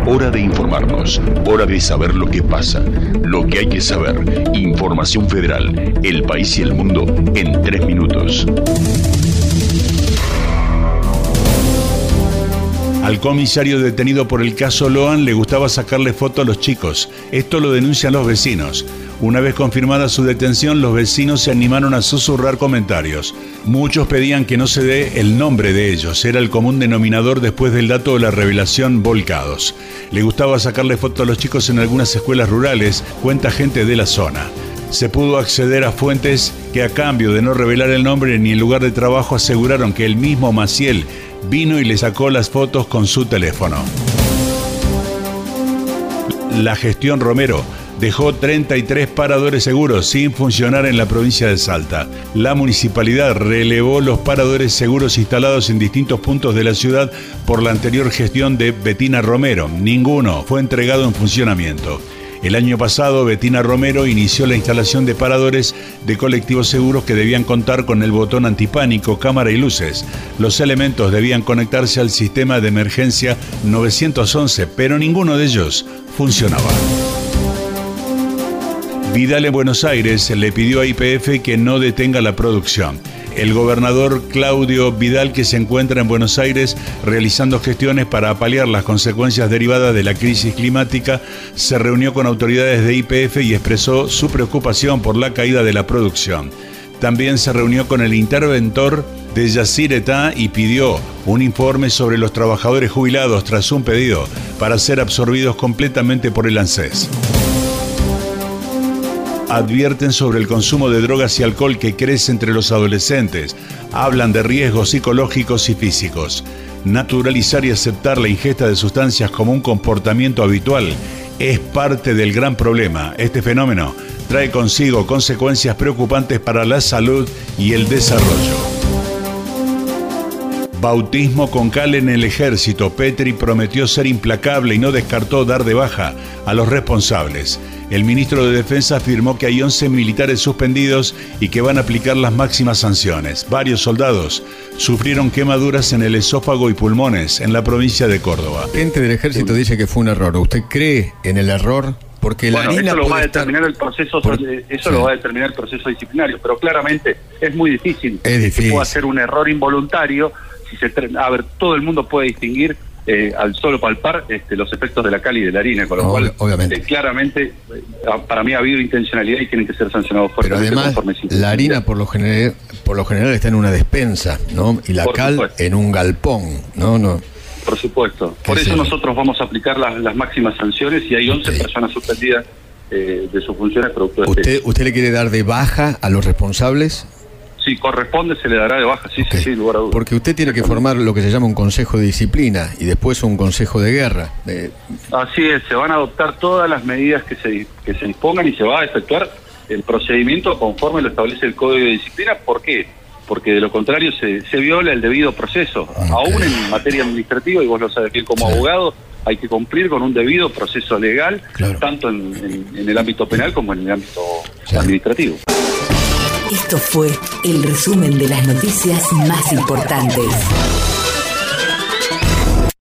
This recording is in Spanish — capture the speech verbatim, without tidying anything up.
Hora de informarnos, hora de saber lo que pasa, lo que hay que saber. Información Federal, el país y el mundo en tres minutos. Al comisario detenido por el caso Loan le gustaba sacarle foto a los chicos. Esto lo denuncian los vecinos. Una vez confirmada su detención, los vecinos se animaron a susurrar comentarios. Muchos pedían que no se dé el nombre de ellos. Era el común denominador después del dato de la revelación Volcados. Le gustaba sacarle foto a los chicos en algunas escuelas rurales, cuenta gente de la zona. Se pudo acceder a fuentes que, a cambio de no revelar el nombre ni el lugar de trabajo, aseguraron que el mismo Maciel vino y le sacó las fotos con su teléfono. La gestión Romero dejó treinta y tres paradores seguros sin funcionar en la provincia de Salta. La municipalidad relevó los paradores seguros instalados en distintos puntos de la ciudad por la anterior gestión de Betina Romero. Ninguno fue entregado en funcionamiento. El año pasado, Betina Romero inició la instalación de paradores de colectivos seguros que debían contar con el botón antipánico, cámara y luces. Los elementos debían conectarse al sistema de emergencia nueve once, pero ninguno de ellos funcionaba. Vidal en Buenos Aires le pidió a Y P F que no detenga la producción. El gobernador Claudio Vidal, que se encuentra en Buenos Aires realizando gestiones para paliar las consecuencias derivadas de la crisis climática, se reunió con autoridades de Y P F y expresó su preocupación por la caída de la producción. También se reunió con el interventor de Yacyretá y pidió un informe sobre los trabajadores jubilados tras un pedido para ser absorbidos completamente por el ANSES. Advierten sobre el consumo de drogas y alcohol que crece entre los adolescentes. Hablan de riesgos psicológicos y físicos. Naturalizar y aceptar la ingesta de sustancias como un comportamiento habitual es parte del gran problema. Este fenómeno trae consigo consecuencias preocupantes para la salud y el desarrollo. Bautismo con cal en el ejército. Petri prometió ser implacable y no descartó dar de baja a los responsables. El ministro de Defensa afirmó que hay once militares suspendidos y que van a aplicar las máximas sanciones. Varios soldados sufrieron quemaduras en el esófago y pulmones en la provincia de Córdoba. Gente del ejército dice que fue un error. ¿Usted cree en el error? Porque bueno, la harina eso lo va a estar... determinar el proceso, Por... eso sí. lo va a determinar el proceso disciplinario, pero claramente es muy difícil. Es difícil. Que pueda ser un error involuntario. Si se tre... A ver, todo el mundo puede distinguir eh, al solo palpar este, los efectos de la cal y de la harina, con lo no, cual obviamente. Eh, claramente eh, para mí ha habido intencionalidad y tienen que ser sancionados fuertemente. Pero además la harina por lo general por lo general está en una despensa, ¿no? Y la por cal supuesto. En un galpón, ¿no? no Por supuesto. Por eso nosotros vamos a aplicar las, las máximas sanciones y hay once sí. personas suspendidas eh, de sus funciones producto de ¿Usted, ¿Usted le quiere dar de baja a los responsables? Si corresponde, se le dará de baja, sí, okay. sí, sí, lugar a dudas. Porque usted tiene que formar lo que se llama un consejo de disciplina y después un consejo de guerra. De... Así es, se van a adoptar todas las medidas que se que se dispongan y se va a efectuar el procedimiento conforme lo establece el Código de Disciplina. ¿Por qué? Porque de lo contrario se, se viola el debido proceso. Okay. Aún en materia administrativa, y vos lo sabés bien como sí. abogado, hay que cumplir con un debido proceso legal, claro. tanto en, en, en el ámbito penal como en el ámbito sí. administrativo. Esto fue el resumen de las noticias más importantes.